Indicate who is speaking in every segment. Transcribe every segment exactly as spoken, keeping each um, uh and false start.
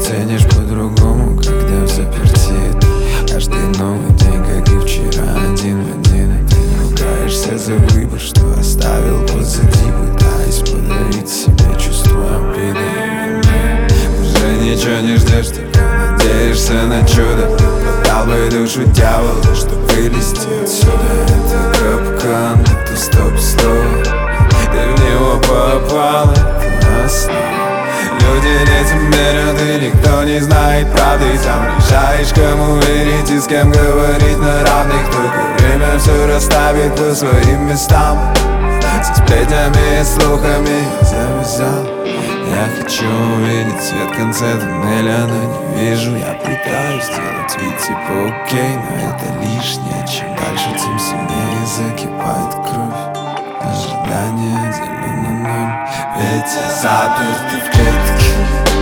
Speaker 1: ценишь по-другому, когда взаперти. Каждый новый день, как и вчера, один в один. И ты ругаешься за выбор, что оставил позади. Пытаясь подарить себе чувство обиды и вины. Уже ничего не ждешь, только надеешься на чудо. Продал бы душу дьяволу, чтоб вылезти отсюда. Это капкан, это стоп-стоп. Ты в него попал, это основа. Люди этим верят, и никто не знает правды. Сам решаешь, кому верить и с кем говорить на равных. Только время все расставит по своим местам. Со сплетнями и слухами я завязал. Я хочу увидеть свет в конце туннеля, но не вижу. Я пытаюсь сделать вид типа окей, но это лишнее. Чем дальше, тем сильнее закипает кровь. Ожидание делю на ноль, ведь я заперт в клетке.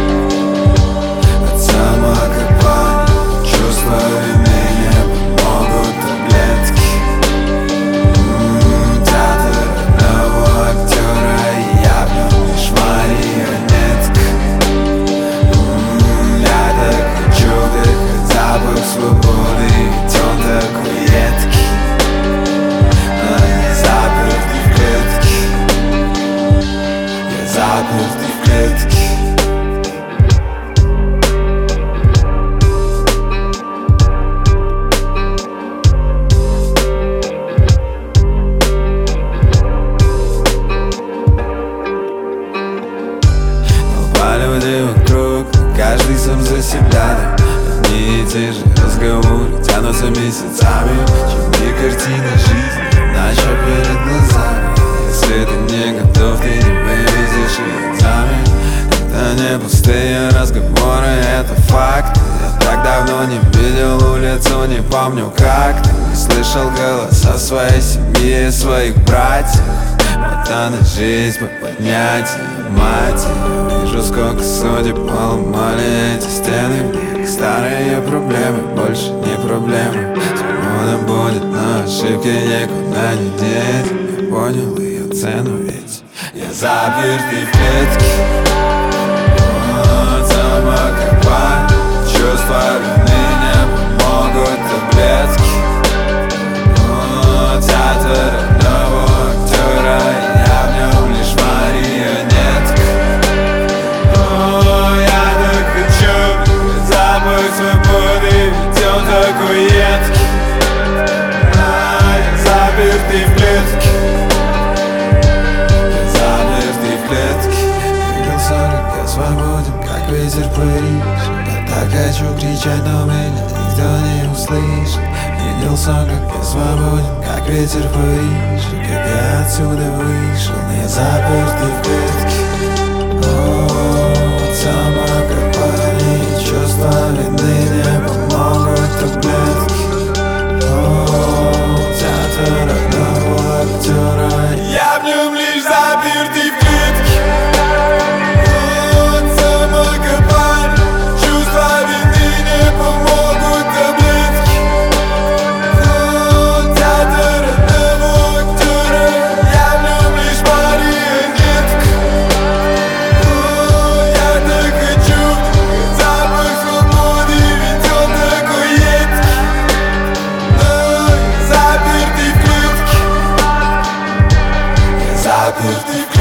Speaker 1: От самокопания чувства вины не помогут таблетки. М-м, театр одного актера, и я в нем лишь марионетка. М-м, я так хочу вдыхать запах свободы, ведь он такой едкий. Запертый в клетке. Толпа людей вокруг, но каждый сам за себя. Одни и те же разговоры тянутся месяцами. Черные картины жизни, иначе перед глазами. Если ты не готов, ты не вывезешь и экзамен. Это не пустые разговоры, это факт. Я так давно не видел улицу, не помню как. Ты не слышал голоса своей семьи, своих братьев. Вот она жизнь по поднятию, мать. Я вижу, сколько судеб поломали эти стены. Мне старые проблемы больше не проблемы. Свобода будет, но ошибки никуда не деть. Я понял ее цену, ведь я запертый в клетке. Вот самокопание, чувства вины не помогут таблетки. Вот театр одного актера, и я в нем лишь марионетка. О, я так хочу запах свободы, ведь он такой едкий. А, я запертый в клетке. Свободен, как ветер Париж. Я так хочу кричать, но меня никто не услышит. Видел сон, как я свободен, как ветер Париж. Как я отсюда вышел, не запертый в клетке. О, самокопание, чувства вины не помогут таблетки. О, театр одного актера, я в нем лишь запертый в клетке. Запертый в клетке.